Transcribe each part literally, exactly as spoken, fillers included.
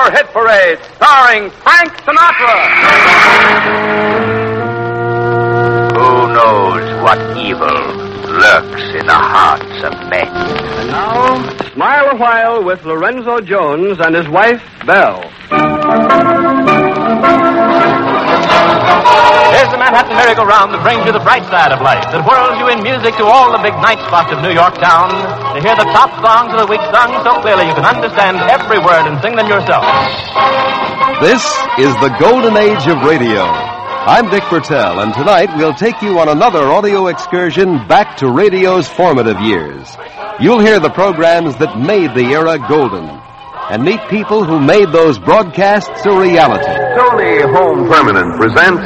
Summer Hit Parade, starring Frank Sinatra. Who knows what evil lurks in the hearts of men? And now, Smile a While with Lorenzo Jones and his wife, Belle. Here's the Manhattan merry-go-round that brings you the bright side of life, that whirls you in music to all the big night spots of New York town, to hear the top songs of the week sung so clearly you can understand every word and sing them yourself. This is the golden age of radio. I'm Dick Bertel, and tonight we'll take you on another audio excursion back to radio's formative years. You'll hear the programs that made the era golden, and meet people who made those broadcasts a reality. Sony Home Permanent presents...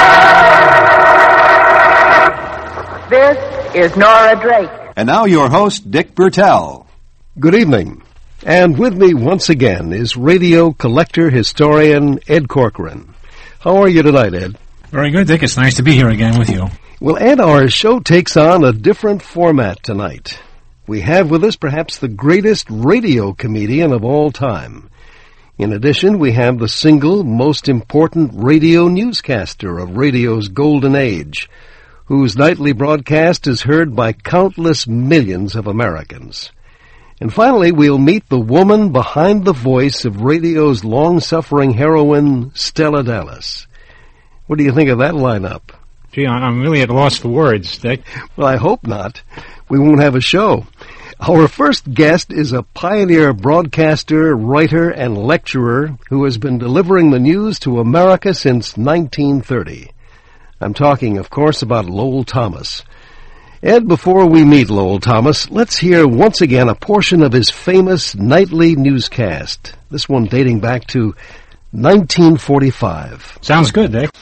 This is Nora Drake. And now your host, Dick Bertel. Good evening. And with me once again is radio collector historian Ed Corcoran. How are you tonight, Ed? Very good, Dick. It's nice to be here again with you. Well, Ed, our show takes on a different format tonight. We have with us perhaps the greatest radio comedian of all time. In addition, we have the single most important radio newscaster of radio's golden age, whose nightly broadcast is heard by countless millions of Americans. And finally, we'll meet the woman behind the voice of radio's long-suffering heroine, Stella Dallas. What do you think of that lineup? Gee, I'm really at a loss for words, Dick. Well, I hope not. We won't have a show. Our first guest is a pioneer broadcaster, writer, and lecturer who has been delivering the news to America since nineteen thirty. I'm talking, of course, about Lowell Thomas. Ed, before we meet Lowell Thomas, let's hear once again a portion of his famous nightly newscast, this one dating back to nineteen forty-five. Sounds good, Dick.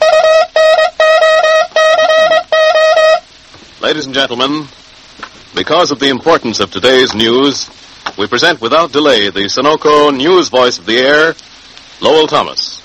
Ladies and gentlemen, because of the importance of today's news, we present without delay the Sunoco news voice of the air, Lowell Thomas.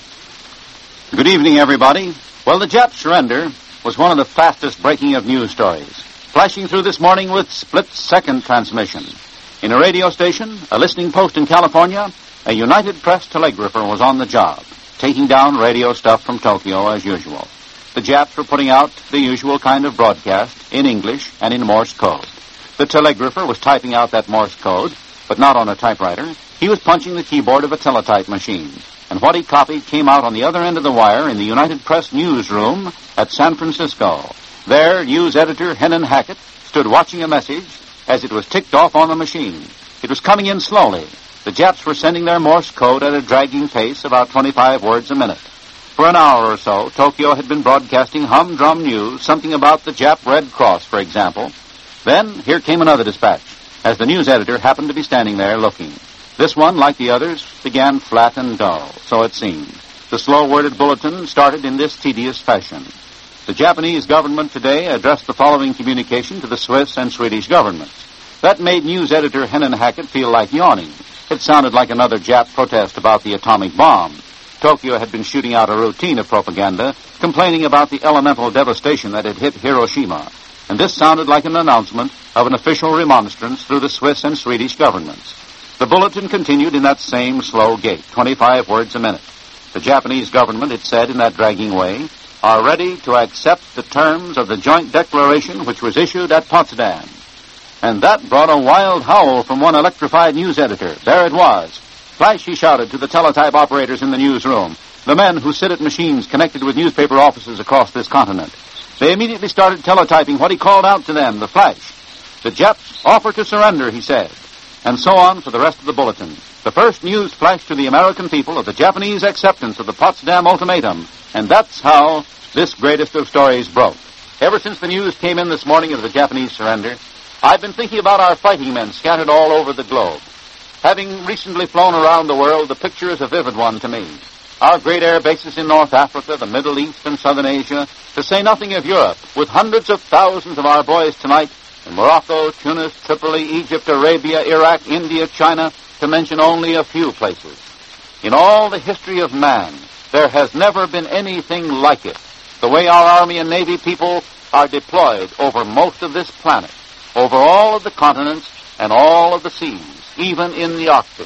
Good evening, everybody. Well, the Jap surrender was one of the fastest breaking of news stories, flashing through this morning with split-second transmission. In a radio station, a listening post in California, a United Press telegrapher was on the job, taking down radio stuff from Tokyo as usual. The Japs were putting out the usual kind of broadcast in English and in Morse code. The telegrapher was typing out that Morse code, but not on a typewriter. He was punching the keyboard of a teletype machine. And what he copied came out on the other end of the wire in the United Press newsroom at San Francisco. There, news editor Hennon Hackett stood watching a message as it was ticked off on the machine. It was coming in slowly. The Japs were sending their Morse code at a dragging pace, about twenty-five words a minute. For an hour or so, Tokyo had been broadcasting humdrum news, something about the Jap Red Cross, for example. Then, here came another dispatch, as the news editor happened to be standing there looking. This one, like the others, began flat and dull, so it seemed. The slow-worded bulletin started in this tedious fashion. The Japanese government today addressed the following communication to the Swiss and Swedish governments. That made news editor Hennon Hackett feel like yawning. It sounded like another Jap protest about the atomic bomb. Tokyo had been shooting out a routine of propaganda, complaining about the elemental devastation that had hit Hiroshima. And this sounded like an announcement of an official remonstrance through the Swiss and Swedish governments. The bulletin continued in that same slow gait, twenty-five words a minute. The Japanese government, it said in that dragging way, are ready to accept the terms of the joint declaration which was issued at Potsdam. And that brought a wild howl from one electrified news editor. There it was. Flash, he shouted to the teletype operators in the newsroom, the men who sit at machines connected with newspaper offices across this continent. They immediately started teletyping what he called out to them, the flash. The Japs offer to surrender, he said. And so on for the rest of the bulletin. The first news flash to the American people of the Japanese acceptance of the Potsdam Ultimatum. And that's how this greatest of stories broke. Ever since the news came in this morning of the Japanese surrender, I've been thinking about our fighting men scattered all over the globe. Having recently flown around the world, the picture is a vivid one to me. Our great air bases in North Africa, the Middle East, and Southern Asia, to say nothing of Europe, with hundreds of thousands of our boys tonight in Morocco, Tunis, Tripoli, Egypt, Arabia, Iraq, India, China, to mention only a few places. In all the history of man, there has never been anything like it. The way our Army and Navy people are deployed over most of this planet, over all of the continents and all of the seas, even in the Arctic.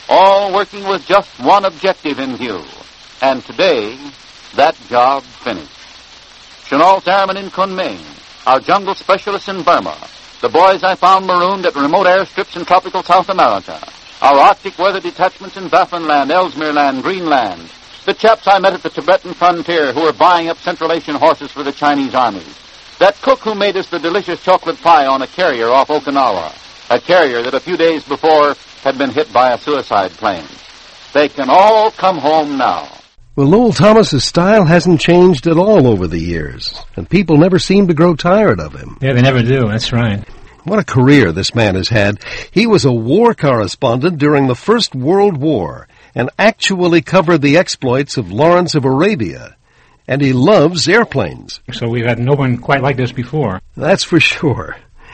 all working with just one objective in view. And today, that job finished. Chenault Airmen in Kunming, our jungle specialists in Burma, the boys I found marooned at remote airstrips in tropical South America, our Arctic weather detachments in Baffinland, Ellesmere Land, Greenland, the chaps I met at the Tibetan frontier who were buying up Central Asian horses for the Chinese armies, that cook who made us the delicious chocolate pie on a carrier off Okinawa, a carrier that a few days before had been hit by a suicide plane. They can all come home now. Well, Lowell Thomas's style hasn't changed at all over the years, and people never seem to grow tired of him. Yeah, they never do. That's right. What a career this man has had. He was a war correspondent during the First World War and actually covered the exploits of Lawrence of Arabia. And he loves airplanes. So we've had no one quite like this before. That's for sure.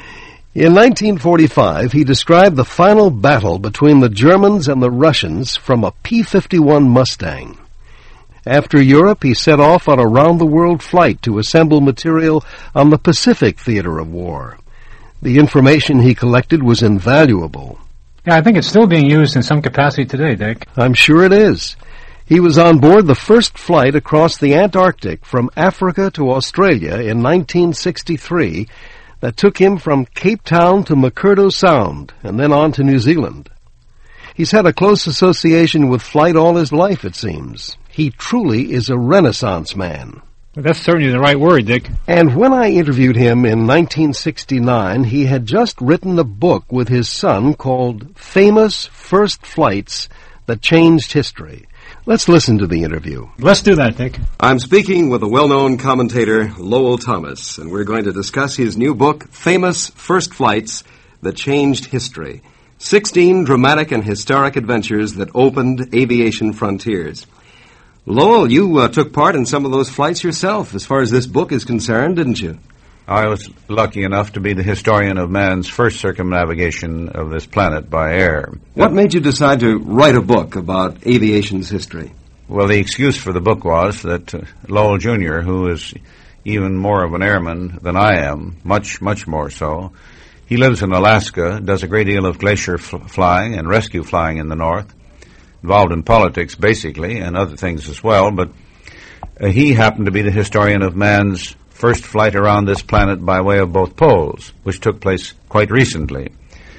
In nineteen forty-five, he described the final battle between the Germans and the Russians from a P fifty-one Mustang. After Europe, he set off on a round-the-world flight to assemble material on the Pacific theater of war. The information he collected was invaluable. Yeah, I think it's still being used in some capacity today, Dick. I'm sure it is. He was on board the first flight across the Antarctic from Africa to Australia in nineteen sixty-three that took him from Cape Town to McMurdo Sound and then on to New Zealand. He's had a close association with flight all his life, it seems. He truly is a Renaissance man. Well, that's certainly the right word, Dick. And when I interviewed him in nineteen sixty-nine, he had just written a book with his son called Famous First Flights That Changed History. Let's listen to the interview. Let's do that, Dick. I'm speaking with the well-known commentator Lowell Thomas, and we're going to discuss his new book, Famous First Flights That Changed History. Sixteen dramatic and historic adventures that opened aviation frontiers. Lowell, you uh, took part in some of those flights yourself, as far as this book is concerned, didn't you? I was lucky enough to be the historian of man's first circumnavigation of this planet by air. What made you decide to write a book about aviation's history? Well, the excuse for the book was that uh, Lowell Junior, who is even more of an airman than I am, much, much more so, he lives in Alaska, does a great deal of glacier f- flying and rescue flying in the north, involved in politics, basically, and other things as well, but uh, he happened to be the historian of man's first flight around this planet by way of both poles, which took place quite recently.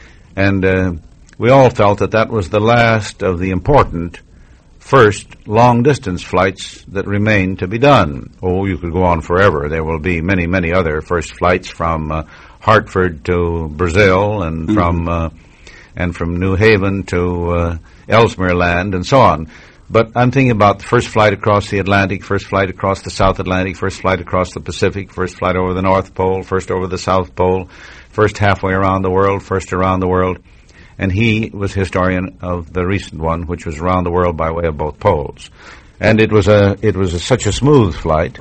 And uh, we all felt that that was the last of the important first long-distance flights that remained to be done. Oh, you could go on forever. There will be many, many other first flights from uh, Hartford to Brazil and mm-hmm. from uh, and from New Haven to uh, Ellesmere Land and so on. But I'm thinking about the first flight across the Atlantic, first flight across the South Atlantic, first flight across the Pacific, first flight over the North Pole, first over the South Pole, first halfway around the world, first around the world. And he was historian of the recent one, which was around the world by way of both poles. And it was a it was a, such a smooth flight,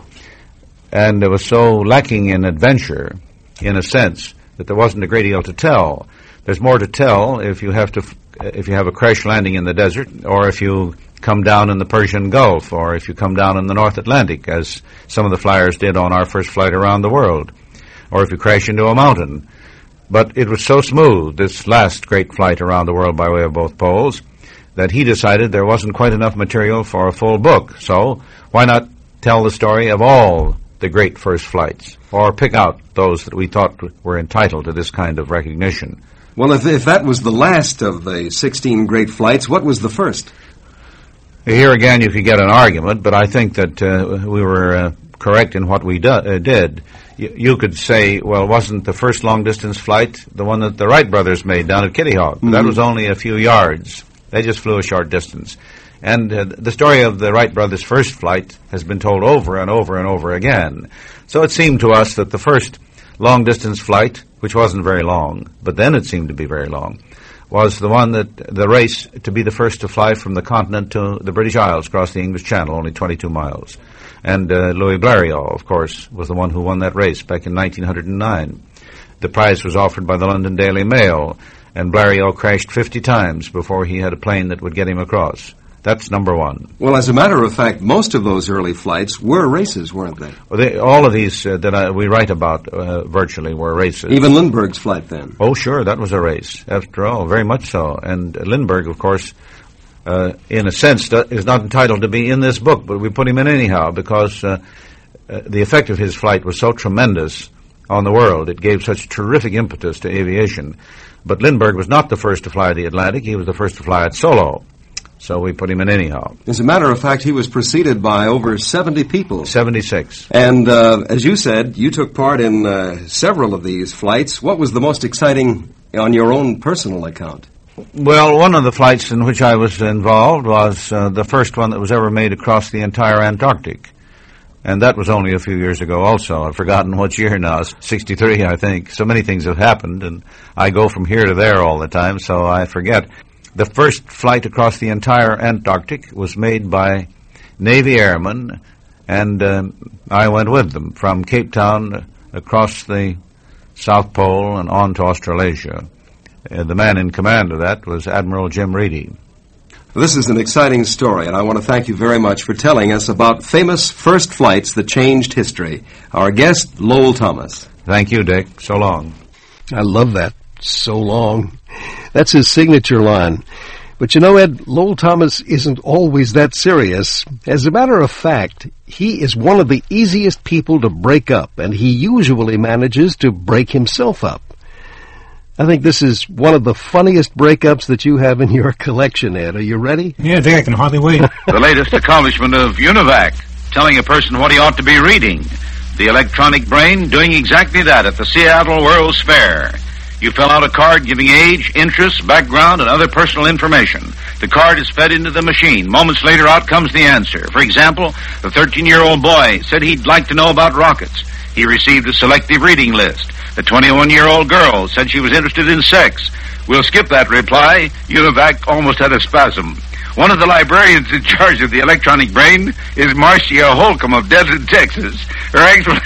and it was so lacking in adventure, in a sense, that there wasn't a great deal to tell. There's more to tell if you have to if you have a crash landing in the desert, or if you come down in the Persian Gulf, or if you come down in the North Atlantic, as some of the flyers did on our first flight around the world, or if you crash into a mountain. But it was so smooth, this last great flight around the world by way of both poles, that he decided there wasn't quite enough material for a full book. So why not tell the story of all the great first flights, or pick out those that we thought were entitled to this kind of recognition? Well, if, if that was the last of the sixteen great flights, what was the first? Here again you could get an argument, but I think that uh, we were uh, correct in what we do, uh, did. Y- you could say, well, wasn't the first long-distance flight the one that the Wright brothers made down at Kitty Hawk? Mm-hmm. That was only a few yards. They just flew a short distance. And uh, the story of the Wright brothers' first flight has been told over and over and over again. So it seemed to us that the first long-distance flight, which wasn't very long, but then it seemed to be very long, was the one that, the race to be the first to fly from the continent to the British Isles across the English Channel, only twenty-two miles. And uh, Louis Blériot, of course, was the one who won that race back in nineteen oh nine. The prize was offered by the London Daily Mail, and Blériot crashed fifty times before he had a plane that would get him across. That's number one. Well, as a matter of fact, most of those early flights were races, weren't they? Well, they all of these uh, that I, we write about uh, virtually were races. Even Lindbergh's flight, then? Oh, sure, that was a race, after all, very much so. And Lindbergh, of course, uh, in a sense, uh, is not entitled to be in this book, but we put him in anyhow because uh, uh, the effect of his flight was so tremendous on the world. It gave such terrific impetus to aviation. But Lindbergh was not the first to fly the Atlantic. He was the first to fly it solo. So we put him in anyhow. As a matter of fact, he was preceded by over seventy people. seventy-six. And uh, as you said, you took part in uh, several of these flights. What was the most exciting on your own personal account? Well, one of the flights in which I was involved was uh, the first one that was ever made across the entire Antarctic. And that was only a few years ago also. I've forgotten what year now. It's sixty-three, I think. So many things have happened, and I go from here to there all the time, so I forget. The first flight across the entire Antarctic was made by Navy airmen, and uh, I went with them from Cape Town across the South Pole and on to Australasia. Uh, the man in command of that was Admiral Jim Reedy. This is an exciting story, and I want to thank you very much for telling us about famous first flights that changed history. Our guest, Lowell Thomas. Thank you, Dick. So long. I love that. So long. That's his signature line. But you know, Ed, Lowell Thomas isn't always that serious. As a matter of fact, he is one of the easiest people to break up, and he usually manages to break himself up. I think this is one of the funniest breakups that you have in your collection, Ed. Are you ready? Yeah, Dick, I can hardly wait. The latest accomplishment of UNIVAC, telling a person what he ought to be reading. The electronic brain doing exactly that at the Seattle World's Fair. You fill out a card giving age, interests, background, and other personal information. The card is fed into the machine. Moments later, out comes the answer. For example, the thirteen-year-old boy said he'd like to know about rockets. He received a selective reading list. The twenty-one-year-old girl said she was interested in sex. We'll skip that reply. UNIVAC almost had a spasm. One of the librarians in charge of the electronic brain is Marcia Holcomb of Denton, Texas. Her excellent...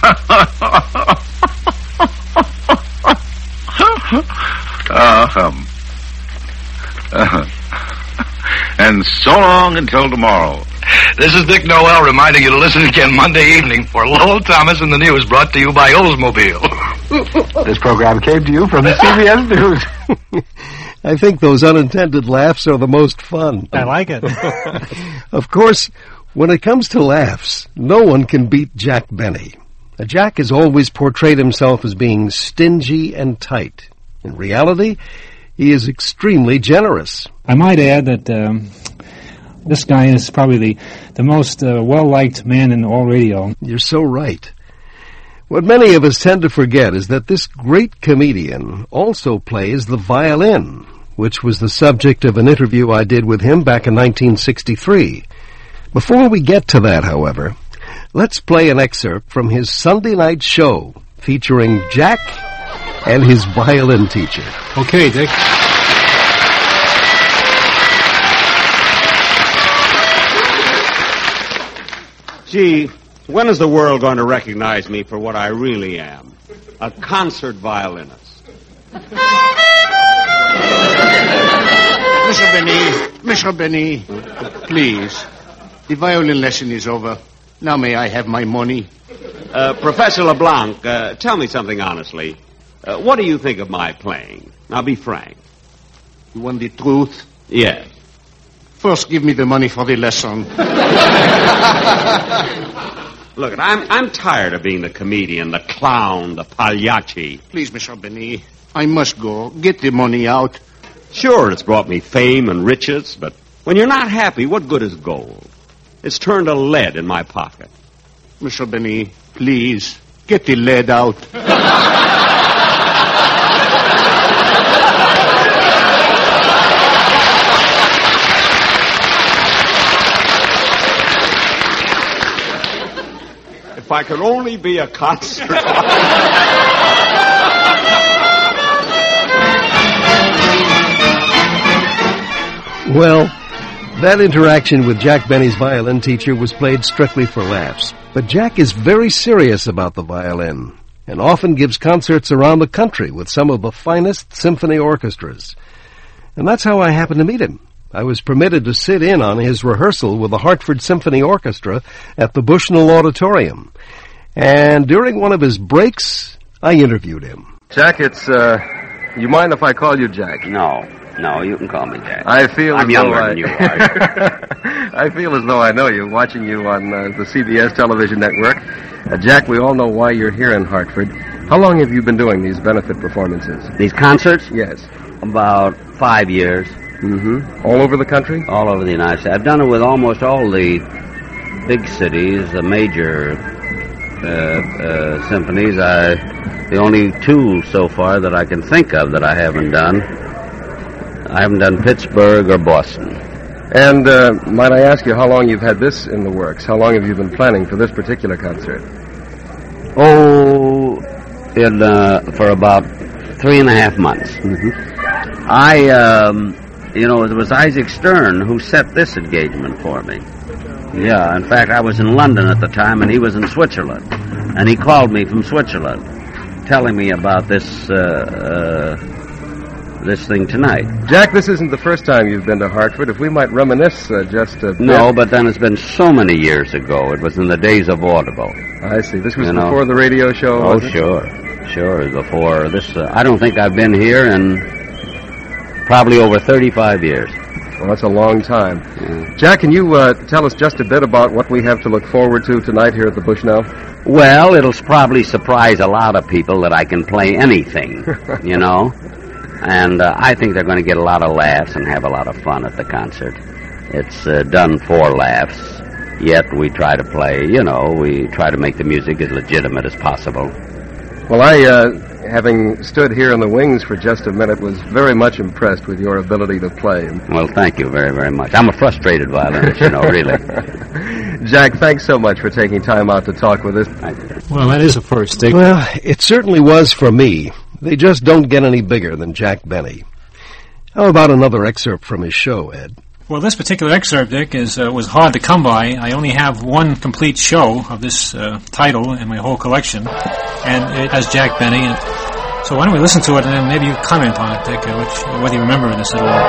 uh, um, uh, and so long until tomorrow. This is Dick Noel reminding you to listen again Monday evening for Lowell Thomas and the News, brought to you by Oldsmobile. This program came to you from the C B S News. I think those unintended laughs are the most fun. I like it. Of course, when it comes to laughs, no one can beat Jack Benny. Now, Jack has always portrayed himself as being stingy and tight. In reality, he is extremely generous. I might add that um, this guy is probably the, the most uh, well-liked man in all radio. You're so right. What many of us tend to forget is that this great comedian also plays the violin, which was the subject of an interview I did with him back in nineteen sixty-three. Before we get to that, however, let's play an excerpt from his Sunday night show featuring Jack and his violin teacher. Okay, Dick. Gee, when is the world going to recognize me for what I really am? A concert violinist. Mister Benny, Mister Benny, please. The violin lesson is over. Now may I have my money? Uh, Professor LeBlanc, uh, tell me something honestly. Uh, what do you think of my playing? Now, be frank. You want the truth? Yes. First, give me the money for the lesson. Look, I'm I'm tired of being the comedian, the clown, the pagliacci. Please, Mister Benny, I must go. Get the money out. Sure, it's brought me fame and riches, but when you're not happy, what good is gold? It's turned to lead in my pocket. Mister Benny, please, get the lead out. If I could only be a concert. Well, that interaction with Jack Benny's violin teacher was played strictly for laughs. But Jack is very serious about the violin and often gives concerts around the country with some of the finest symphony orchestras. And that's how I happened to meet him. I was permitted to sit in on his rehearsal with the Hartford Symphony Orchestra at the Bushnell Auditorium. And during one of his breaks, I interviewed him. Jack, it's, uh, you mind if I call you Jack? No. No, you can call me Jack. I feel I'm as younger though I... than you are. I feel as though I know you, watching you on uh, the C B S television network. Uh, Jack, we all know why you're here in Hartford. How long have you been doing these benefit performances? These concerts? Yes. About five years. Mm-hmm. All over the country? All over the United States. I've done it with almost all the big cities, the major uh, uh, symphonies. I, the only two so far that I can think of that I haven't done, I haven't done Pittsburgh or Boston. And uh, might I ask you how long you've had this in the works? How long have you been planning for this particular concert? Oh, in, uh, for about three and a half months. Mm-hmm. I, um, you know, it was Isaac Stern who set this engagement for me. Yeah, in fact, I was in London at the time, and he was in Switzerland. And he called me from Switzerland, telling me about this, uh, uh, this thing tonight. Jack, this isn't the first time you've been to Hartford. If we might reminisce uh, just a bit. No, but then it's been so many years ago. It was in the days of vaudeville. I see. This was you before know? the radio show, Oh, was it? sure. Sure, it was before this. Uh, I don't think I've been here in probably over thirty-five years. Well, that's a long time. Yeah. Jack, can you uh, tell us just a bit about what we have to look forward to tonight here at the Bushnell? Well, it'll probably surprise a lot of people that I can play anything, you know. And uh, I think they're going to get a lot of laughs and have a lot of fun at the concert. It's uh, done for laughs, yet we try to play, you know, we try to make the music as legitimate as possible. Well, I, uh, having stood here in the wings for just a minute, was very much impressed with your ability to play. Well, thank you very, very much. I'm a frustrated violinist, you know, really. Jack, thanks so much for taking time out to talk with us. Well, that is a first, Dick. Well, it certainly was for me. They just don't get any bigger than Jack Benny. How about another excerpt from his show, Ed? Well, this particular excerpt, Dick, is uh, was hard to come by. I only have one complete show of this uh, title in my whole collection, and it has Jack Benny. And so why don't we listen to it, and then maybe you comment on it, Dick, uh, which, whether you remember this at all.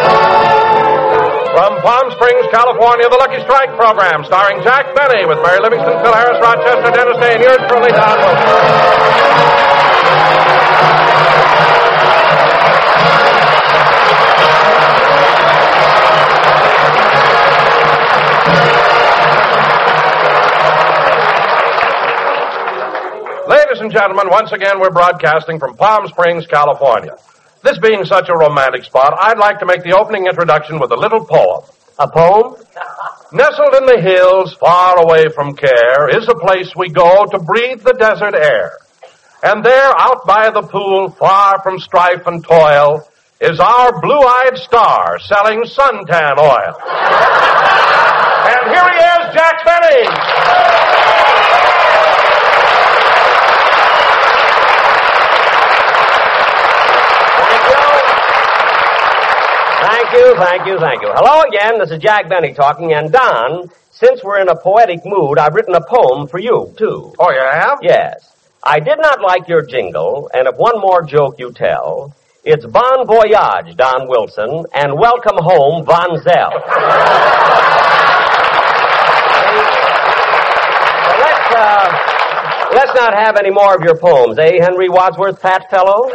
From Palm Springs, California, the Lucky Strike program, starring Jack Benny with Mary Livingston, Phil Harris, Rochester, Dennis Day, and yours truly, Don Wilson. Ladies and gentlemen, once again, we're broadcasting from Palm Springs, California. This being such a romantic spot, I'd like to make the opening introduction with a little poem. A poem? Nestled in the hills, far away from care, is a place we go to breathe the desert air. And there, out by the pool, far from strife and toil, is our blue-eyed star selling suntan oil. And here he is, Jack Benny! Thank you, thank you, thank you. Hello again, this is Jack Benny talking, and Don, since we're in a poetic mood, I've written a poem for you, too. Oh, you have? Yes. I did not like your jingle, and if one more joke you tell, it's Bon Voyage, Don Wilson, and Welcome Home, Von Zell. So let's, uh, let's not have any more of your poems, eh, Henry Wadsworth, fat fellow?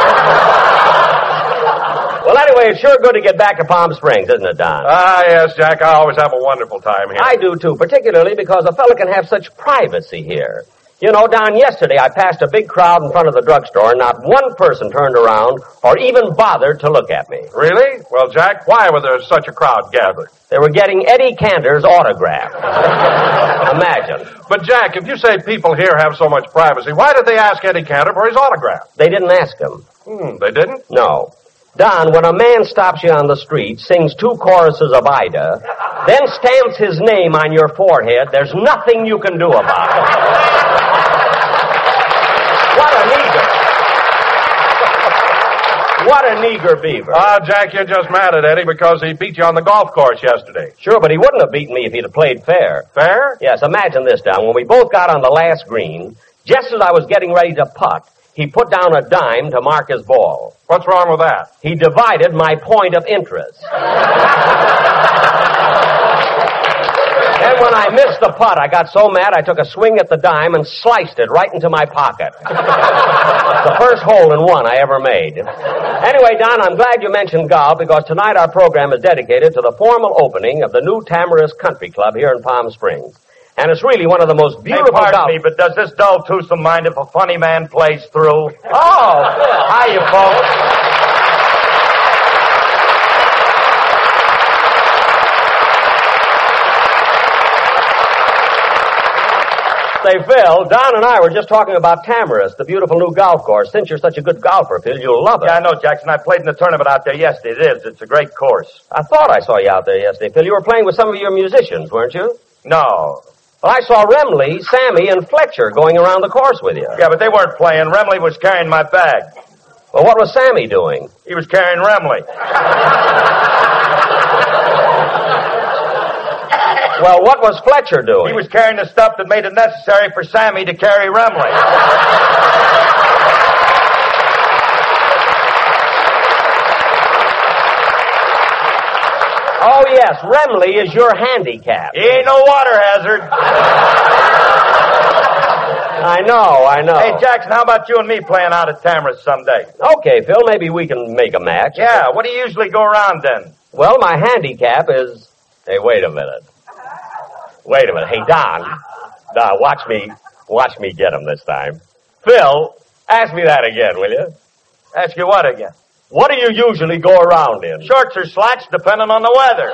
Well, anyway, it's sure good to get back to Palm Springs, isn't it, Don? Ah, yes, Jack. I always have a wonderful time here. I do, too, particularly because a fellow can have such privacy here. You know, Don, yesterday I passed a big crowd in front of the drugstore, and not one person turned around or even bothered to look at me. Really? Well, Jack, why was there such a crowd gathered? They were getting Eddie Cantor's autograph. Imagine. But, Jack, if you say people here have so much privacy, why did they ask Eddie Cantor for his autograph? They didn't ask him. Hmm, they didn't? No. Don, when a man stops you on the street, sings two choruses of Ida, then stamps his name on your forehead, there's nothing you can do about it. What an eager. What an eager beaver. Ah, Jack, you're just mad at Eddie because he beat you on the golf course yesterday. Sure, but he wouldn't have beaten me if he'd have played fair. Fair? Yes, imagine this, Don. When we both got on the last green, just as I was getting ready to putt, he put down a dime to mark his ball. What's wrong with that? He divided my point of interest. Then when I missed the putt, I got so mad I took a swing at the dime and sliced it right into my pocket. The first hole in one I ever made. Anyway, Don, I'm glad you mentioned golf because tonight our program is dedicated to the formal opening of the new Tamarisk Country Club here in Palm Springs. And it's really one of the most beautiful hey, pardon golf... me, but does this dull twosome mind if a funny man plays through? Oh, hiya, folks. Say, Phil, Don and I were just talking about Tamarisk, the beautiful new golf course. Since you're such a good golfer, Phil, you'll love it. Yeah, I know, Jackson. I played in the tournament out there yesterday. It is. It's a great course. I thought I saw you out there yesterday, Phil. You were playing with some of your musicians, weren't you? No. Well, I saw Remley, Sammy, and Fletcher going around the course with you. Yeah, but they weren't playing. Remley was carrying my bag. Well, what was Sammy doing? He was carrying Remley. Well, what was Fletcher doing? He was carrying the stuff that made it necessary for Sammy to carry Remley. Oh, yes, Remley is your handicap. He ain't no water hazard. I know, I know. Hey, Jackson, how about you and me playing out at Tamarisk someday? Okay, Phil, maybe we can make a match. Yeah, what do you usually go around then? Well, my handicap is... Hey, wait a minute. Wait a minute. Hey, Don. Don, watch me. Watch me get him this time. Phil, ask me that again, will you? Ask you what again? What do you usually go around in? Shorts or slacks, depending on the weather.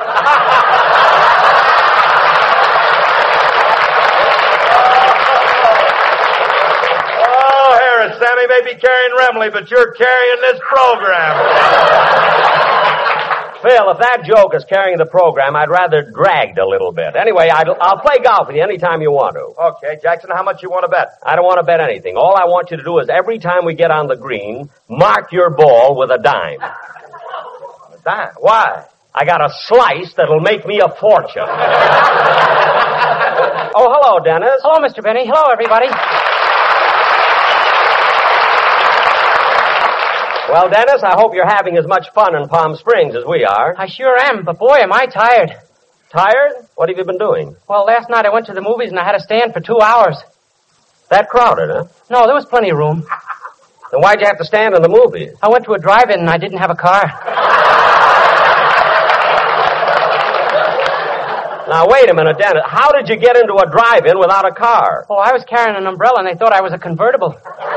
Oh, Harris, Sammy may be carrying Remley, but you're carrying this program. Phil, if that joke is carrying the program, I'd rather dragged a little bit. Anyway, I'd, I'll play golf with you anytime you want to. Okay, Jackson, how much you want to bet? I don't want to bet anything. All I want you to do is every time we get on the green, mark your ball with a dime. A dime? Why? I got a slice that'll make me a fortune. Oh, hello, Dennis. Hello, Mister Benny. Hello, everybody. Well, Dennis, I hope you're having as much fun in Palm Springs as we are. I sure am, but boy, am I tired. Tired? What have you been doing? Well, last night I went to the movies and I had to stand for two hours. That crowded, huh? No, there was plenty of room. Then why'd you have to stand in the movies? I went to a drive-in and I didn't have a car. Now, wait a minute, Dennis. How did you get into a drive-in without a car? Oh, I was carrying an umbrella and they thought I was a convertible.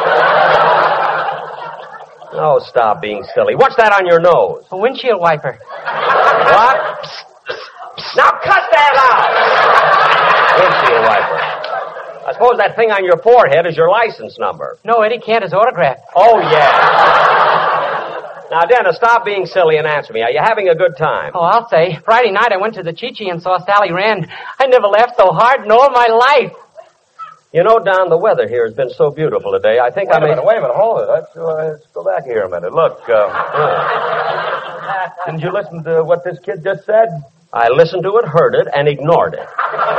Oh, stop being silly. What's that on your nose? A windshield wiper. What? Now cut that out! Windshield wiper. I suppose that thing on your forehead is your license number. No, Eddie Cantor's autograph. Oh, yeah. Now, Dennis, stop being silly and answer me. Are you having a good time? Oh, I'll say. Friday night I went to the Chi-Chi and saw Sally Rand. I never laughed so hard in all my life. You know, Don, the weather here has been so beautiful today. I think wait I may... Wait a minute, wait a minute, hold it. Let's, uh, let's go back here a minute. Look, uh, didn't you listen to what this kid just said? I listened to it, heard it, and ignored it.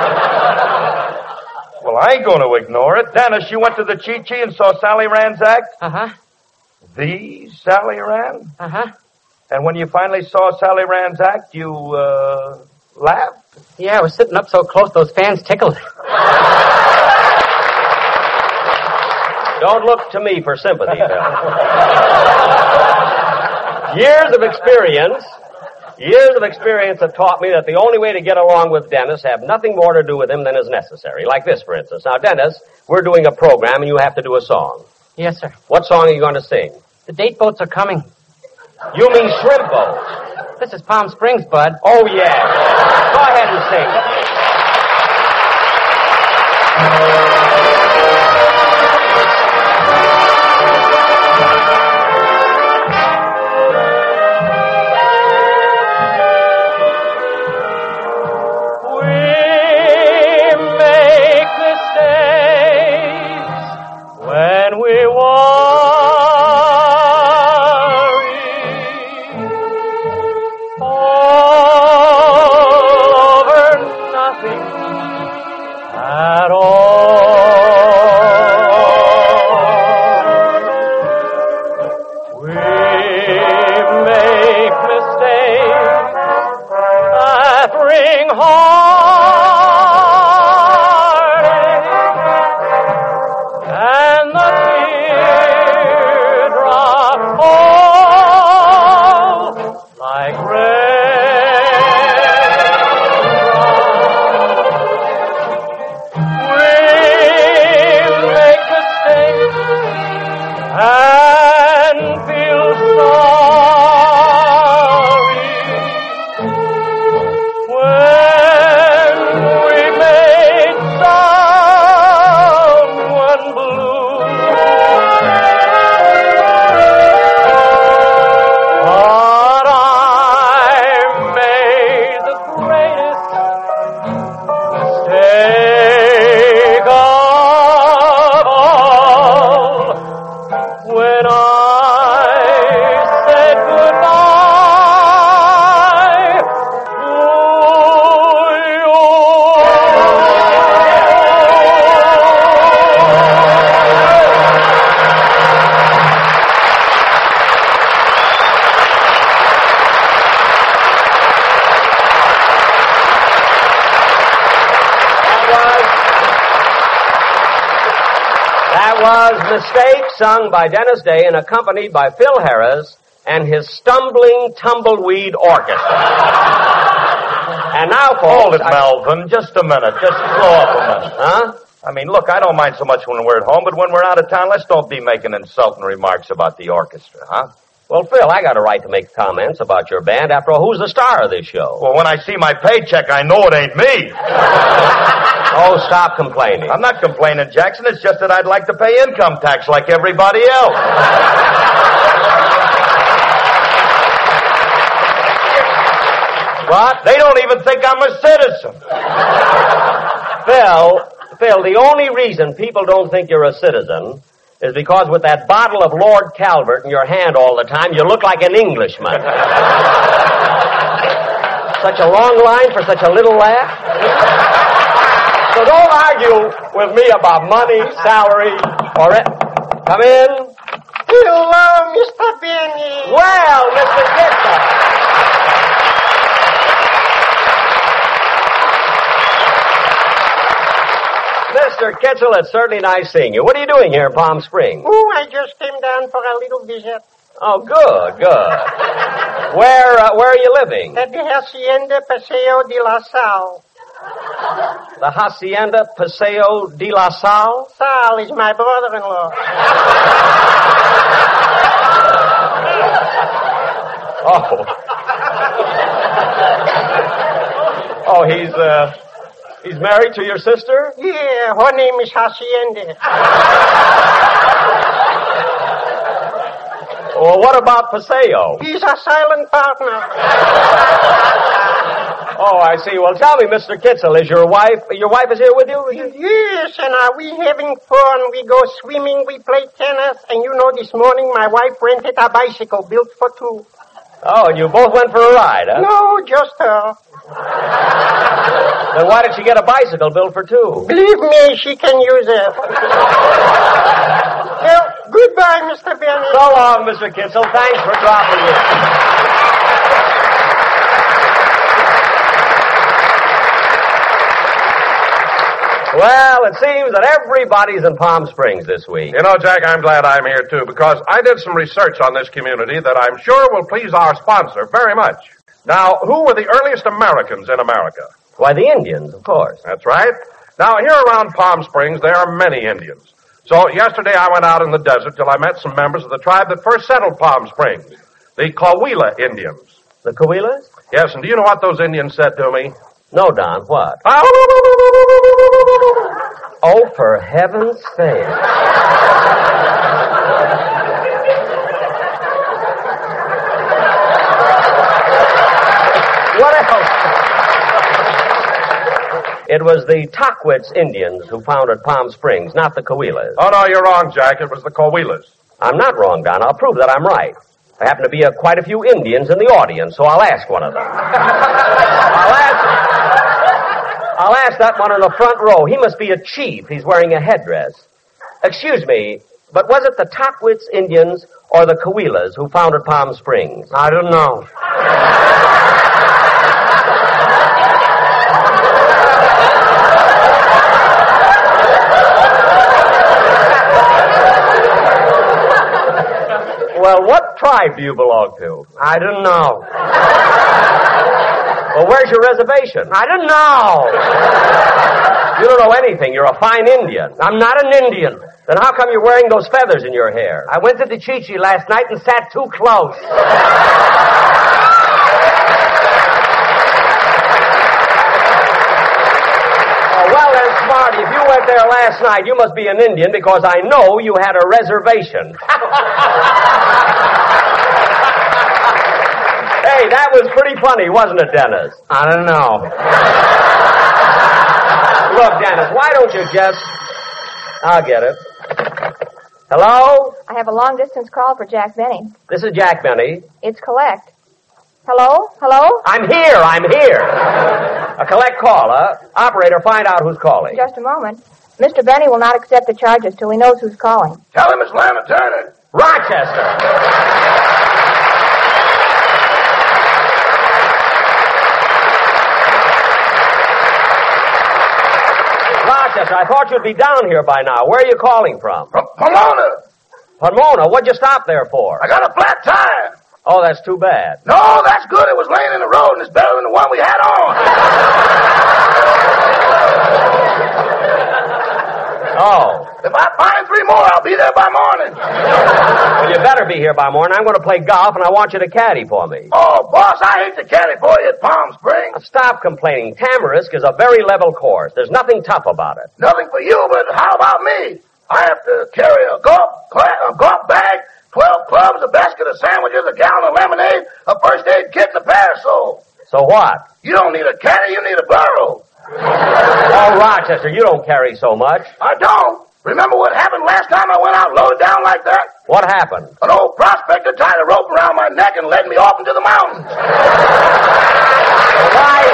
Well, I ain't going to ignore it. Dennis, you went to the Chi-Chi and saw Sally Rand's act? Uh-huh. The Sally Rand? Uh-huh. And when you finally saw Sally Rand's act, you, uh, laughed? Yeah, I was sitting up so close those fans tickled. Don't look to me for sympathy, Bill. Years of experience, years of experience have taught me that the only way to get along with Dennis have nothing more to do with him than is necessary. Like this, for instance. Now, Dennis, we're doing a program and you have to do a song. Yes, sir. What song are you going to sing? The date boats are coming. You mean shrimp boats? This is Palm Springs, bud. Oh, yeah. Go ahead and sing. at all. was Mistake, sung by Dennis Day and accompanied by Phil Harris and his stumbling tumbleweed orchestra. And now, folks... Hold it, Melvin. Just a minute. Just slow up a minute. Huh? I mean, look, I don't mind so much when we're at home, but when we're out of town, let's don't be making insulting remarks about the orchestra, huh? Well, Phil, I got a right to make comments about your band. After all, who's the star of this show? Well, when I see my paycheck, I know it ain't me. Oh, stop complaining. I'm not complaining, Jackson. It's just that I'd like to pay income tax like everybody else. What? They don't even think I'm a citizen. Phil, Phil, the only reason people don't think you're a citizen is because with that bottle of Lord Calvert in your hand all the time, you look like an Englishman. Such a long line for such a little laugh. So don't argue with me about money, salary, or it. Come in. Hello, Mister Benny. Well, Mister Kitzel. Mister Kitzel, it's certainly nice seeing you. What are you doing here in Palm Springs? Oh, I just came down for a little visit. Oh, good, good. Where, uh, where are you living? At the Hacienda Paseo de la Sal. The Hacienda Paseo de la Sal? Sal is my brother-in-law. Oh. Oh, he's, uh... He's married to your sister? Yeah, her name is Hacienda. Well, what about Paseo? He's a silent partner. Oh, I see. Well, tell me, Mister Kitzel, is your wife, your wife is here with you? Yes, and are we having fun? We go swimming, we play tennis, and you know, this morning my wife rented a bicycle built for two. Oh, and you both went for a ride, huh? No, just her. Then why did she get a bicycle built for two? Believe me, she can use it. Well, goodbye, Mister Benny. So long, Mister Kitzel. Thanks for dropping in. Well, it seems that everybody's in Palm Springs this week. You know, Jack, I'm glad I'm here, too, because I did some research on this community that I'm sure will please our sponsor very much. Now, who were the earliest Americans in America? Why, the Indians, of course. That's right. Now, here around Palm Springs, there are many Indians. So, yesterday I went out in the desert till I met some members of the tribe that first settled Palm Springs, the Coahuila Indians. The Coahuilas? Yes, and do you know what those Indians said to me? No, Don, what? Oh, for heaven's sake. What else? It was the Tockwitz Indians who founded Palm Springs, not the Coahuilas. Oh, no, you're wrong, Jack. It was the Coahuilas. I'm not wrong, Don. I'll prove that I'm right. There happen to be a, quite a few Indians in the audience, so I'll ask one of them. I'll ask... I'll ask that one in the front row. He must be a chief. He's wearing a headdress. Excuse me, but was it the Tockwitz Indians or the Coahuilas who founded Palm Springs? I don't know. Well, what tribe do you belong to? I don't know. Well, where's your reservation? I don't know. You don't know anything. You're a fine Indian. I'm not an Indian. Then how come you're wearing those feathers in your hair? I went to the Chi-Chi last night and sat too close. Oh, well then, Smarty, if you went there last night, you must be an Indian because I know you had a reservation. Hey, that was pretty funny, wasn't it, Dennis? I don't know. Look, Dennis, why don't you just... I'll get it. Hello? I have a long-distance call for Jack Benny. This is Jack Benny. It's collect. Hello? Hello? I'm here, I'm here. A collect call, huh? Operator, find out who's calling. Just a moment. Mister Benny will not accept the charges till he knows who's calling. Tell him it's Lana Turner. Rochester. Rochester, I thought you'd be down here by now. Where are you calling from? From Pomona. Pomona? What'd you stop there for? I got a flat tire. Oh, that's too bad. No, that's good. It was laying in the road, and it's better than the one we had on. Oh. If I find three more, I'll be there by morning. Well, you better be here by morning. I'm going to play golf, and I want you to caddy for me. Oh, boss, I hate to caddy for you at Palm Springs. Now, stop complaining. Tamarisk is a very level course. There's nothing tough about it. Nothing for you, but how about me? I have to carry a golf, cla- a golf bag, twelve clubs, a basket of sandwiches, a gallon of lemonade, a first aid kit, and a parasol. So what? You don't need a caddy, you need a burro. Oh, Rochester, you don't carry so much. I don't. Remember what happened last time I went out loaded down like that? What happened? An old prospector tied a rope around my neck and led me off into the mountains. Why?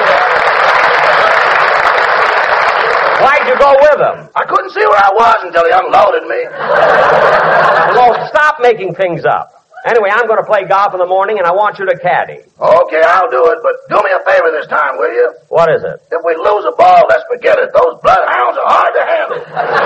Why'd you go with him? I couldn't see where I was until he unloaded me. Well, stop making things up. Anyway, I'm going to play golf in the morning, and I want you to caddy. Okay, I'll do it, but do me a favor this time, will you? What is it? If we lose a ball, let's forget it. Those bloodhounds are hard to handle.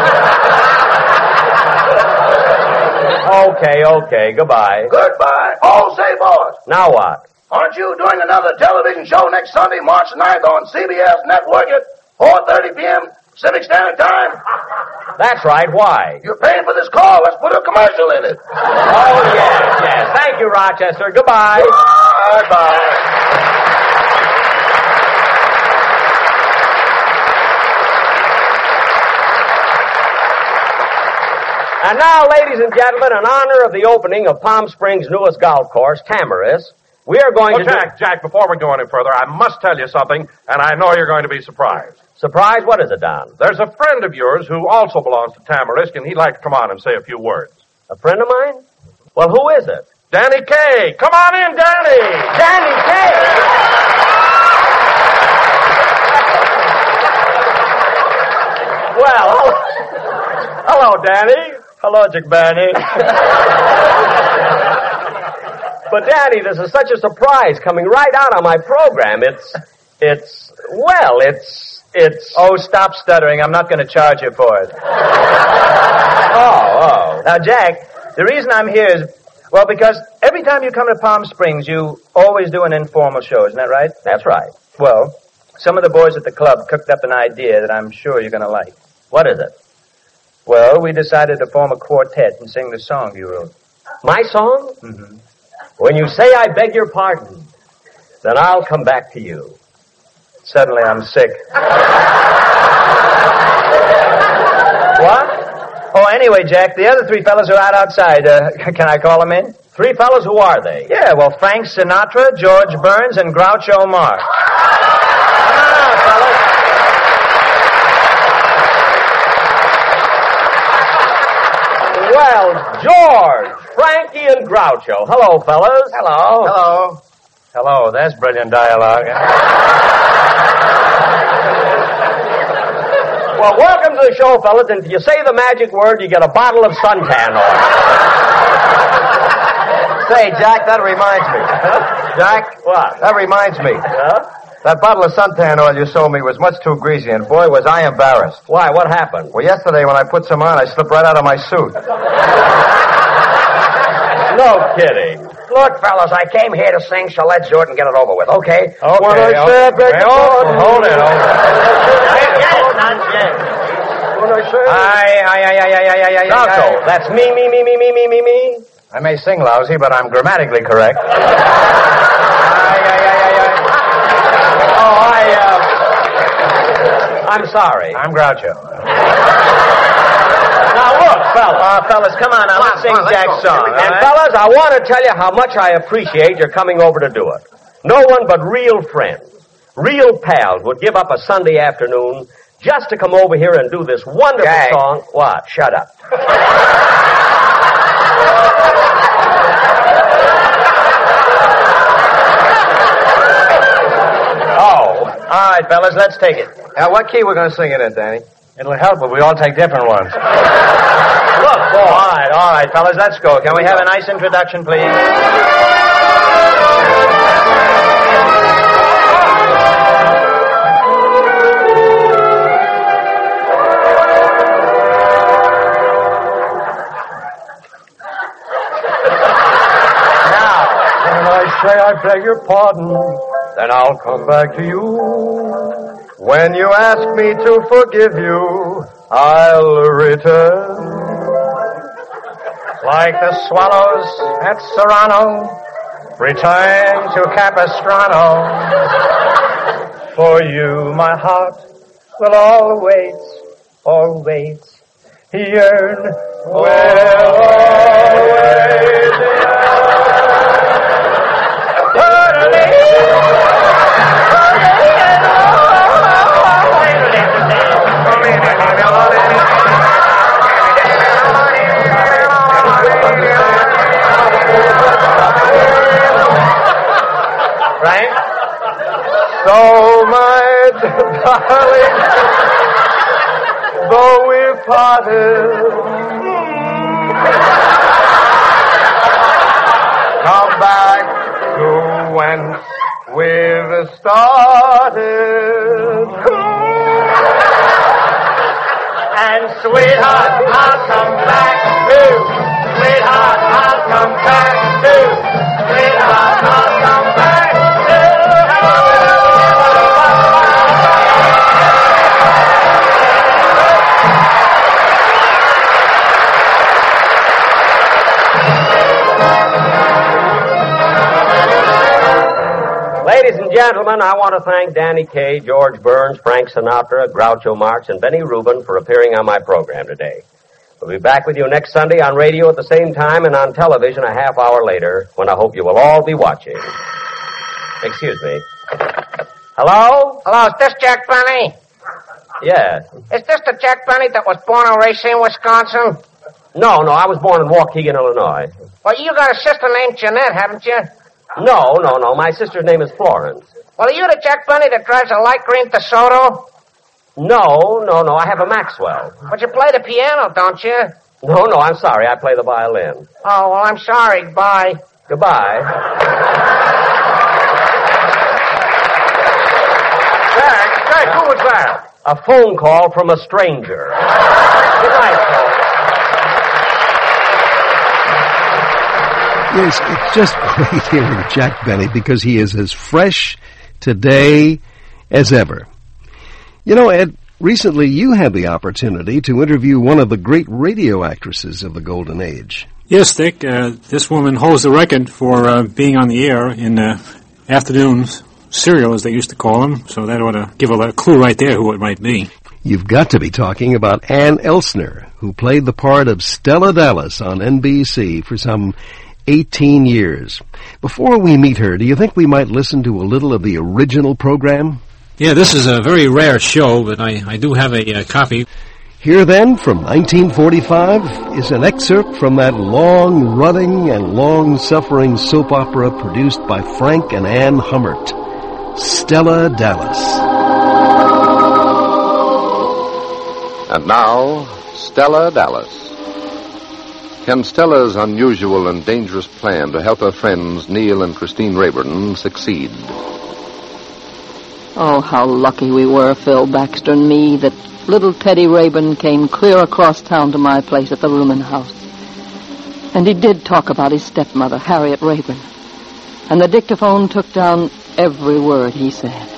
Okay, okay, goodbye. Goodbye. Oh, say, boss. Now what? Aren't you doing another television show next Sunday, March ninth, on C B S Network at four thirty p.m. Pacific Standard Time? That's right. Why? You're paying for this call. Let's put a commercial in it. Oh, yes, yes. Thank you, Rochester. Goodbye. Goodbye. And now, ladies and gentlemen, in honor of the opening of Palm Springs' newest golf course, Tamarisk, we are going oh, to... Jack, do... Jack, before we go any further, I must tell you something, and I know you're going to be surprised. Surprise? What is it, Don? There's a friend of yours who also belongs to Tamarisk, and he'd like to come on and say a few words. A friend of mine? Well, who is it? Danny Kaye. Come on in, Danny. Danny Kaye. Well, hello, hello Danny. Hello, Jack Benny. But, Danny, this is such a surprise coming right out on my program. It's, it's, well, it's... It's... Oh, stop stuttering. I'm not going to charge you for it. Oh, oh. Now, Jack, the reason I'm here is, well, because every time you come to Palm Springs, you always do an informal show. Isn't that right? That's right. Well, some of the boys at the club cooked up an idea that I'm sure you're going to like. What is it? Well, we decided to form a quartet and sing the song you wrote. My song? Mm-hmm. When you say I beg your pardon, then I'll come back to you. Suddenly I'm sick. What? Oh, anyway, Jack, the other three fellas are out outside. Uh, can I call them in? Three fellas? Who are they? Yeah, well, Frank Sinatra, George Burns, and Groucho Marx. Come on out, fellas. Well, George, Frankie, and Groucho. Hello, fellas. Hello. Hello. Hello, that's brilliant dialogue. Well, welcome to the show, fellas, and if you say the magic word, you get a bottle of suntan oil. Say, Jack, that reminds me. Jack? What? That reminds me. Huh? That bottle of suntan oil you sold me was much too greasy, and boy, was I embarrassed. Why? What happened? Well, yesterday when I put some on, I slipped right out of my suit. No kidding. Look, fellas, I came here to sing, so let's do it and get it over with, okay? Okay. When I okay. said, Hey, hold, hold it, hold it. When I say... Aye, aye, aye, aye, aye, aye, aye, Groucho, aye. that's me, me, me, me, me, me, me, me. I may sing lousy, but I'm grammatically correct. Aye, aye, aye, aye, aye. Oh, I, uh... I'm sorry. I'm Groucho. Now, look, fellas. Uh, fellas, come on now, let's sing Jack's song. And, right? fellas, I want to tell you how much I appreciate your coming over to do it. No one but real friends, real pals would give up a Sunday afternoon just to come over here and do this wonderful Jack. song. What? Shut up. Oh, all right, fellas, let's take it. Now, what key we're going to sing it in, Danny? It'll help if we all take different ones. Look, boy. All right, all right, fellas, let's go. Can we have a nice introduction, please? say I beg your pardon, then I'll come back to you. When you ask me to forgive you, I'll return. Like the swallows at Serrano, return to Capistrano. For you, my heart will always, always yearn. Will always Right? So, my darling, though we've parted, come back to whence we've started. And sweetheart, I'll come back too. Sweetheart, I'll come back too. Sweetheart, I'll come back Ladies and gentlemen, I want to thank Danny Kaye, George Burns, Frank Sinatra, Groucho Marx, and Benny Rubin for appearing on my program today. We'll be back with you next Sunday on radio at the same time and on television a half hour later, when I hope you will all be watching. Excuse me. Hello? Hello, is this Jack Benny? Yes. Is this the Jack Benny that was born in Racine, Wisconsin? No, no, I was born in Waukegan, Illinois. Well, you got a sister named Jeanette, haven't you? No, no, no. My sister's name is Florence. Well, are you the Jack Benny that drives a light green DeSoto? No, no, no. I have a Maxwell. But you play the piano, don't you? No, no, I'm sorry. I play the violin. Oh, well, I'm sorry. Bye. Goodbye. Jack, Jack, who was that? A phone call from a stranger. Good night, folks. Yes, it's just great hearing Jack Benny because he is as fresh today as ever. You know, Ed, recently you had the opportunity to interview one of the great radio actresses of the Golden Age. Yes, Dick. Uh, this woman holds the record for uh, being on the air in the afternoons serial, as they used to call them. So that ought to give a clue right there who it might be. You've got to be talking about Ann Elsner, who played the part of Stella Dallas on N B C for some eighteen years. Before we meet her, do you think we might listen to a little of the original program? Yeah, this is a very rare show, but I, I do have a, a copy. Here then, from nineteen forty-five, is an excerpt from that long-running and long-suffering soap opera produced by Frank and Ann Hummert, Stella Dallas. And now, Stella Dallas. Can Stella's unusual and dangerous plan to help her friends Neil and Christine Rayburn succeed? Oh, how lucky we were, Phil Baxter and me, that little Teddy Rayburn came clear across town to my place at the rooming house. And he did talk about his stepmother, Harriet Rayburn. And the dictaphone took down every word he said.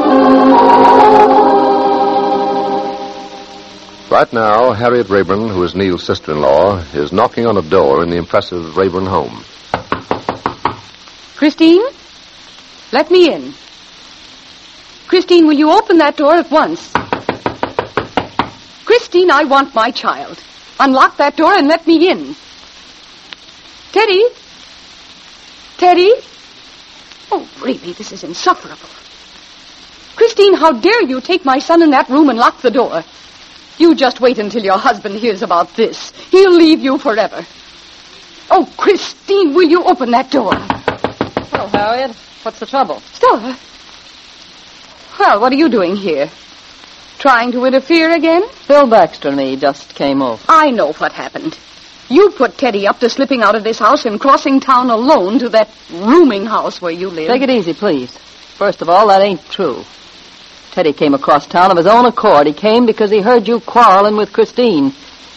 Right now, Harriet Rayburn, who is Neil's sister-in-law, is knocking on a door in the impressive Rayburn home. Christine, let me in. Christine, will you open that door at once? Christine, I want my child. Unlock that door and let me in. Teddy? Teddy? Oh, really, this is insufferable. Christine, how dare you take my son in that room and lock the door? You just wait until your husband hears about this. He'll leave you forever. Oh, Christine, will you open that door? Well, Harriet, what's the trouble? Stella. Well, what are you doing here? Trying to interfere again? Phil Baxter and me just came over. I know what happened. You put Teddy up to slipping out of this house and crossing town alone to that rooming house where you live. Take it easy, please. First of all, that ain't true. Teddy came across town of his own accord. He came because he heard you quarreling with Christine.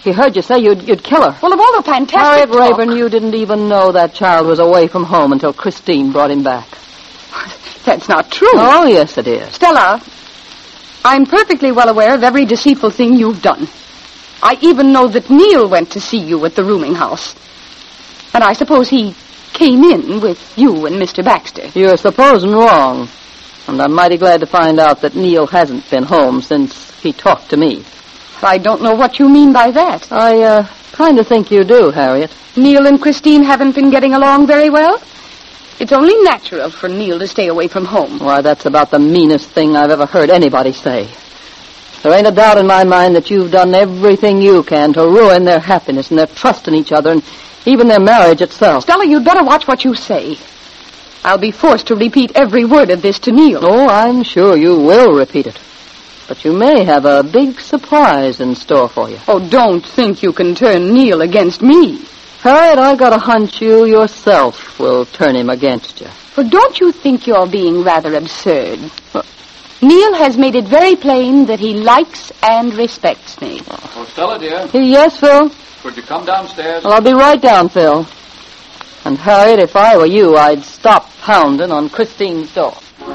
He heard you say you'd, you'd kill her. Well, of all the fantastic Harriet talk... Rayburn, you didn't even know that child was away from home until Christine brought him back. That's not true. Oh, yes, it is. Stella, I'm perfectly well aware of every deceitful thing you've done. I even know that Neil went to see you at the rooming house. And I suppose he came in with you and Mister Baxter. You're supposing wrong. And I'm mighty glad to find out that Neil hasn't been home since he talked to me. I don't know what you mean by that. I, uh, kind of think you do, Harriet. Neil and Christine haven't been getting along very well? It's only natural for Neil to stay away from home. Why, that's about the meanest thing I've ever heard anybody say. There ain't a doubt in my mind that you've done everything you can to ruin their happiness and their trust in each other and even their marriage itself. Stella, you'd better watch what you say. I'll be forced to repeat every word of this to Neil. Oh, I'm sure you will repeat it. But you may have a big surprise in store for you. Oh, don't think you can turn Neil against me. Harriet, I got a hunch you yourself will turn him against you. But don't you think you're being rather absurd? Well, Neil has made it very plain that he likes and respects me. Oh, Stella, dear. Yes, Phil? Could you come downstairs? Well, I'll be right down, Phil. And Harriet, if I were you, I'd stop pounding on Christine's door.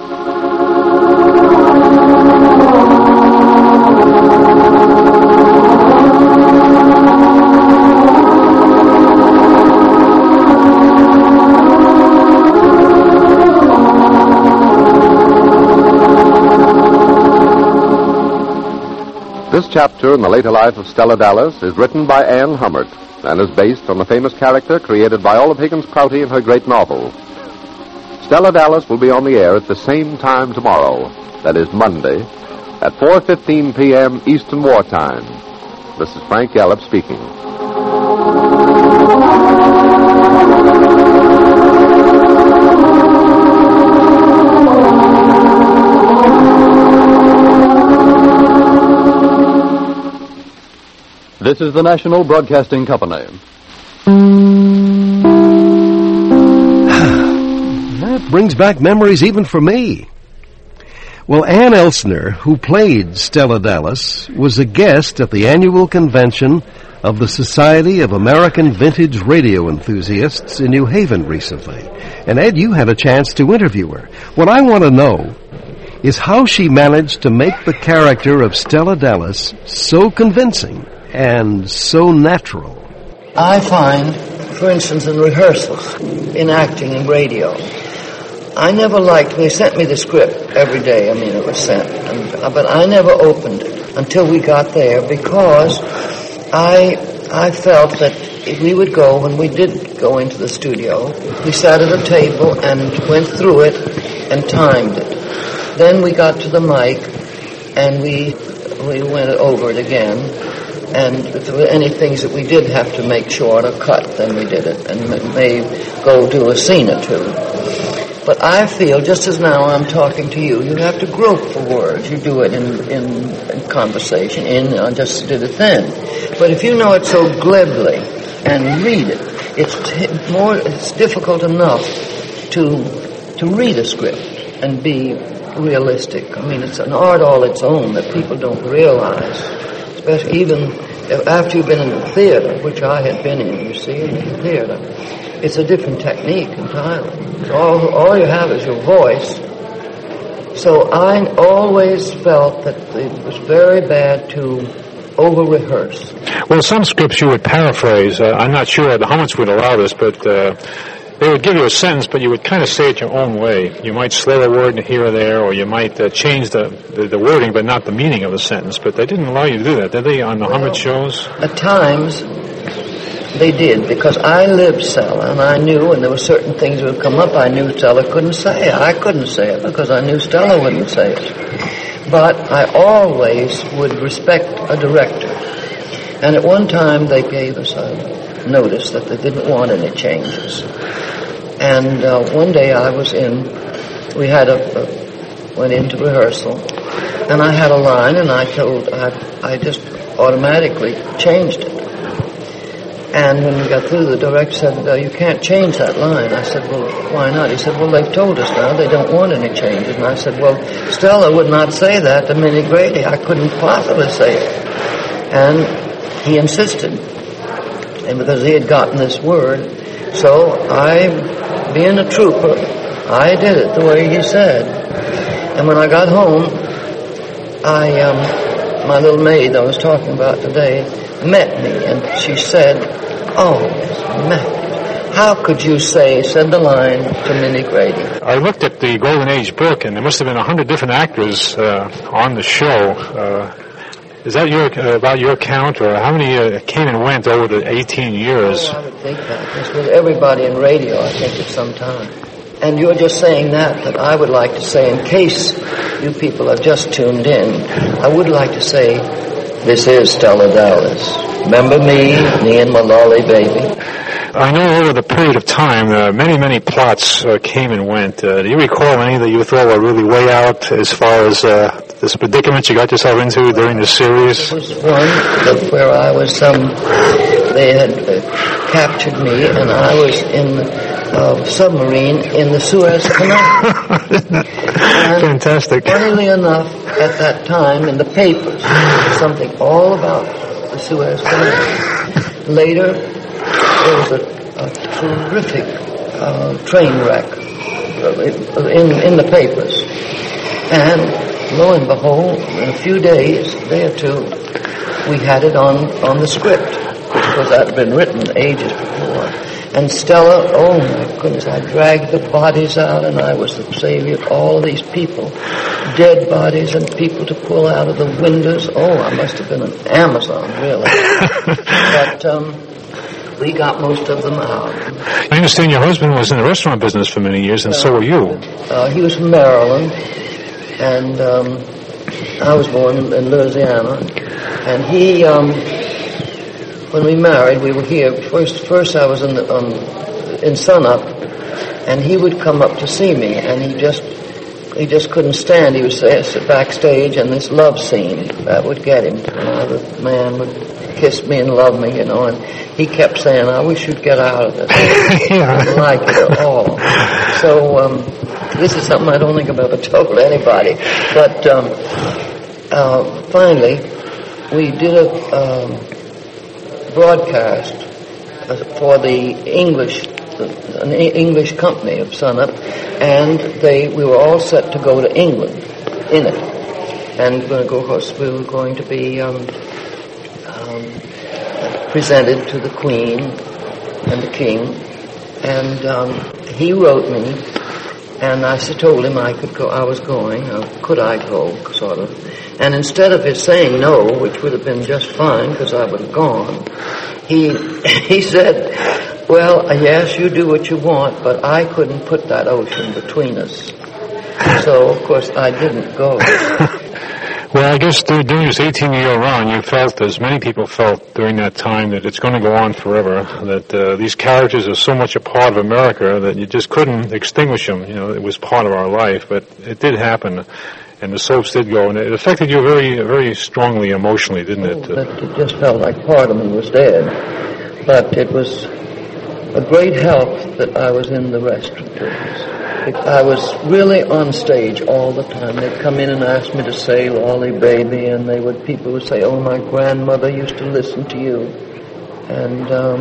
This chapter in the later life of Stella Dallas is written by Anne Hummert and is based on the famous character created by Olive Higgins Prouty in her great novel. Stella Dallas will be on the air at the same time tomorrow, that is Monday, at four fifteen p.m. Eastern Wartime. This is Frank Gallup speaking. This is the National Broadcasting Company. That brings back memories even for me. Well, Ann Elsner, who played Stella Dallas, was a guest at the annual convention of the Society of American Vintage Radio Enthusiasts in New Haven recently. And Ed, you had a chance to interview her. What I want to know is how she managed to make the character of Stella Dallas so convincing and so natural. I find, for instance, in rehearsals, in acting and radio, I never liked, they sent me the script every day, I mean it was sent, and, but I never opened it until we got there because I I felt that if we would go, when we did go into the studio, we sat at a table and went through it and timed it. Then we got to the mic and we we went over it again. And if there were any things that we did have to make short or cut, then we did it, and may go do a scene or two. But I feel, just as now I'm talking to you, you have to grope for words. You do it in, in, in conversation, in I just did it then. But if you know it so glibly and read it, it's t- more. It's difficult enough to to read a script and be realistic. I mean, it's an art all its own that people don't realize. Especially even after you've been in the theater, which I had been in, you see, in the theater, it's a different technique entirely. All, all you have is your voice. So I always felt that it was very bad to over-rehearse. Well, some scripts you would paraphrase. Uh, I'm not sure how much would allow this, but uh, they would give you a sentence, but you would kind of say it your own way. You might slur a word here or there, or you might uh, change the, the, the wording, but not the meaning of the sentence. But they didn't allow you to do that, did they, on the well, Hummert shows? At times, they did, because I lived Stella, and I knew, and there were certain things that would come up I knew Stella couldn't say. I couldn't say it, because I knew Stella wouldn't say it. But I always would respect a director. And at one time, they gave us a notice that they didn't want any changes. And uh, one day I was in, we had a, a, went into rehearsal, and I had a line, and I told, I, I just automatically changed it. And when we got through, the director said, uh, you can't change that line. I said, well, why not? He said, well, they've told us now they don't want any changes. And I said, well, Stella would not say that to Minnie Grady. I couldn't possibly say it. And he insisted, and because he had gotten this word, so I, being a trooper, I did it the way he said. And when I got home, I, um, my little maid I was talking about today, met me, and she said, "Oh, Miss Matthews, how could you say," said the line to Minnie Grady. I looked at the Golden Age book, and there must have been a hundred different actors uh, on the show. Uh, is that your uh, about your count, or how many uh, came and went over the eighteen years? Oh, I would think that. This was everybody in radio, I think, at some time. And you're just saying that, that I would like to say, in case you people have just tuned in, I would like to say, this is Stella Dallas. Remember me, me and my lolly baby? I know over the period of time, uh, many, many plots uh, came and went. Uh, do you recall any that you thought were really way out as far as uh, this predicament you got yourself into during the series? There was one where I was, um, they had uh, captured me, and I was in a uh, submarine in the Suez Canal. Fantastic. Funnily enough, at that time, in the papers, something all about the Suez Canal. Later, there was a, a terrific uh, train wreck in, in the papers. And lo and behold, in a few days, a day or two, we had it on, on the script, because that had been written ages before. And Stella, oh my goodness, I dragged the bodies out, and I was the savior of all these people. Dead bodies and people to pull out of the windows. Oh, I must have been an Amazon, really. But um, we got most of them out. I understand your husband was in the restaurant business for many years, and uh, so were you. Uh, he was from Maryland, and um, I was born in Louisiana. And he... Um, When we married, we were here. First, first I was in the, um, in Sunup, and he would come up to see me, and he just he just couldn't stand. He would say, sit backstage, and this love scene that would get him. You know, the man would kiss me and love me, you know, and he kept saying, "I wish you'd get out of it." I didn't like it at all. So um, this is something I don't think I've ever told anybody. But um, uh, finally, we did a. Um, broadcast for the English, an English company of Sunup, and they we were all set to go to England in it, and we were, of course, we were going to be um, um, presented to the Queen and the King, and um, he wrote me, and I told him I could go. I was going. Or could I go? Sort of. And instead of his saying no, which would have been just fine because I would have gone, he he said, "Well, yes, you do what you want, but I couldn't put that ocean between us." So, of course, I didn't go. Well, I guess during this eighteen-year run, you felt, as many people felt during that time, that it's going to go on forever, that uh, these characters are so much a part of America that you just couldn't extinguish them. You know, it was part of our life, but it did happen. And the soaps did go, and it affected you very, very strongly emotionally, didn't it? Oh, that it just felt like part of me was dead. But it was a great help that I was in the restaurants. I was really on stage all the time. They'd come in and ask me to say "Lolly Baby," and they would people would say, "Oh, my grandmother used to listen to you." And um,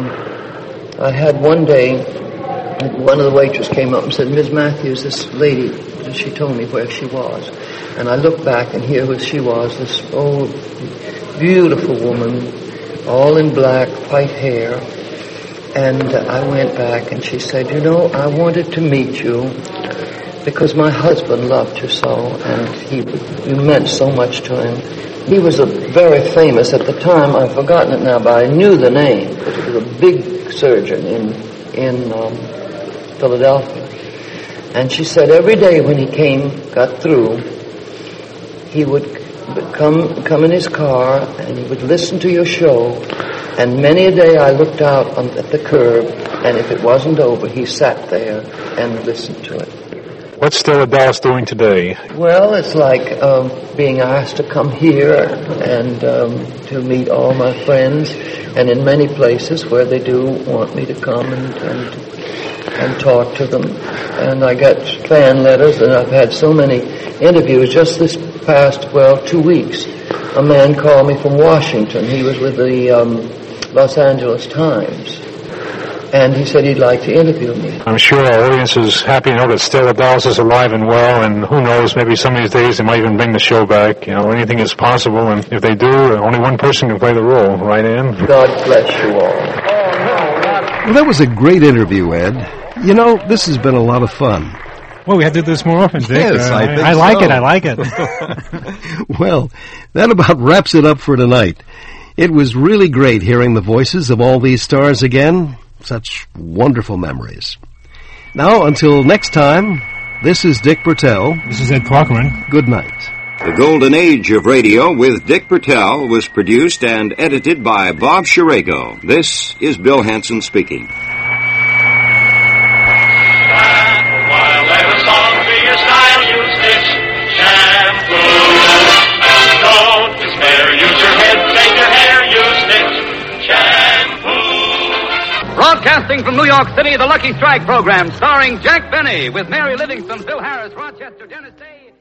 I had one day, one of the waitresses came up and said, "Miss Matthews, this lady," she told me where she was. And I looked back, and here was she was, this old, beautiful woman, all in black, white hair. And uh, I went back, and she said, "You know, I wanted to meet you because my husband loved you so, and he, you meant so much to him." He was a very famous, at the time, I've forgotten it now, but I knew the name, but he was a big surgeon in, in um, Philadelphia. And she said every day when he came, got through, he would come come in his car and he would listen to your show, and many a day I looked out on, at the curb, and if it wasn't over, he sat there and listened to it. What's Stella Dallas doing today? Well, it's like um, being asked to come here and um, to meet all my friends, and in many places where they do want me to come and, and and talk to them. And I got fan letters, and I've had so many interviews. Just this past, well, two weeks, a man called me from Washington. He was with the um, Los Angeles Times. And he said he'd like to interview me. I'm sure our audience is happy to know that Stella Dallas is alive and well, and who knows, maybe some of these days they might even bring the show back. You know, anything is possible, and if they do, only one person can play the role, right, Ann? God bless you all. Well, that was a great interview, Ed. You know, this has been a lot of fun. Well, we have to do this more often, Dick. Yes, uh, I think I like so. it, I like it. Well, that about wraps it up for tonight. It was really great hearing the voices of all these stars again. Such wonderful memories. Now, until next time, this is Dick Bertel. This is Ed Clarkman. Good night. The Golden Age of Radio with Dick Bertel was produced and edited by Bob Shirago. This is Bill Hanson speaking. Broadcasting from New York City, the Lucky Strike program, starring Jack Benny with Mary Livingston, Phil Harris, Rochester, Dennis Day.